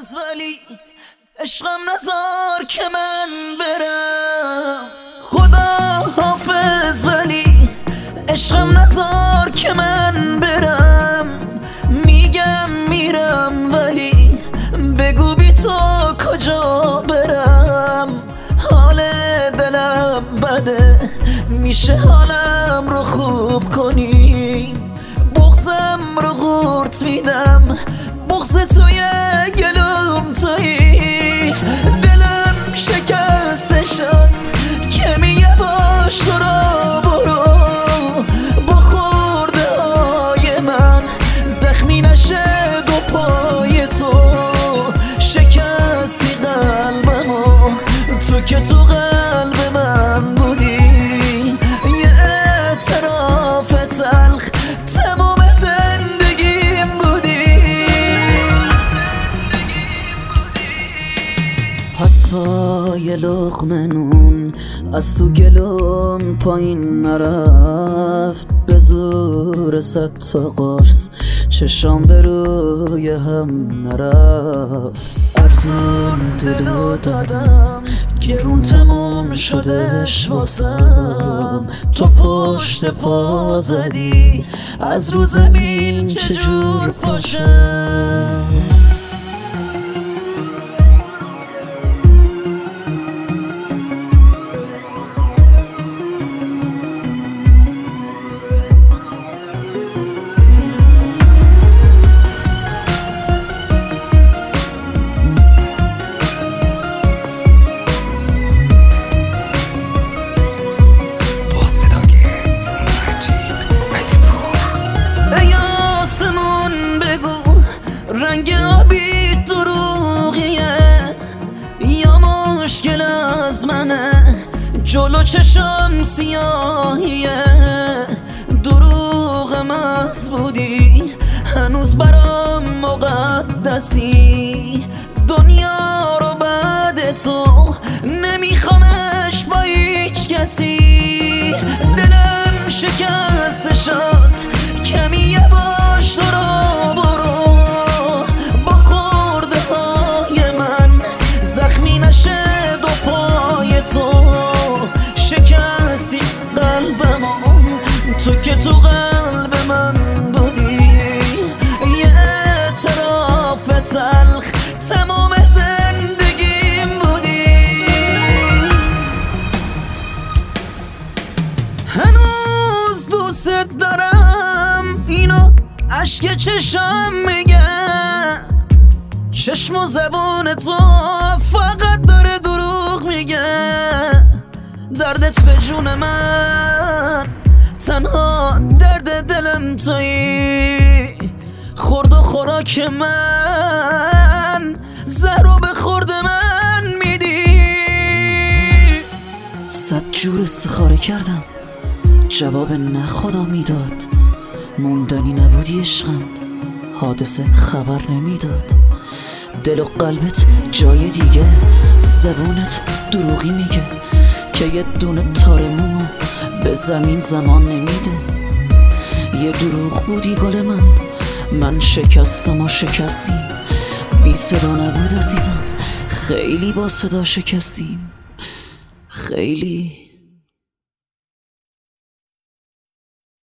حافظ ولی عشقم نذار که من برم. خدا حافظ ولی عشقم نذار که من برم. میگم میرم ولی بگو بی تو کجا برم. حال دلم بده میشه حالم رو خوب کنی. بغضم رو قورت میدم، بغض توی گلوم تویی. دلم شکسته شد که میگه باش تو را برو. با خورده های من زخمی نشه دو پای تو. شکستی قلبمو تو که تو قلب من بودی. یه اعتراف تلخ تمام زندگیم بودی. حتی یه لقمه نون از تو گلوم پایین نرفت. به زور صد تا قرص چشام به روی هم نرفت. ارزون دلو دادم گرون تموم شدش واسم. تو پشت پا زدی از رو زمین چجور پاشم. رنگ آبی دروغیه یا مشکل از منه؟ جلو چشم سیاهیه. دروغ محض بودی هنوز برام مقدسی. دنیا رو بعد تو نمیخوامش با هیچ کسی. دلم شکسته شد کمی یه باش تو را برو. شکستی قلبمو تو که تو قلب من بودی. یه اعتراف تلخ تمام زندگیم بودی. هنوز دوست دارم اینو اشک چشم میگه. چشم و زبون تو فقط داره دروغ میگه. دردت به جون من تنها درد دلم تویی. خورد و خوراک من زهرو به خورد من میدی. صد جور استخاره کردم جواب نه خدا میداد. موندنی نبودی عشقم حادثه خبر نمیداد. دل و قلبت جای دیگه، زبونت دروغی میگه که یه دونه تار مومو به زمین زمان نمیده. یه دروغ بودی گل من شکستم و شکستیم. بی صدا نبود عزیزم، خیلی با صدا شکستیم، خیلی.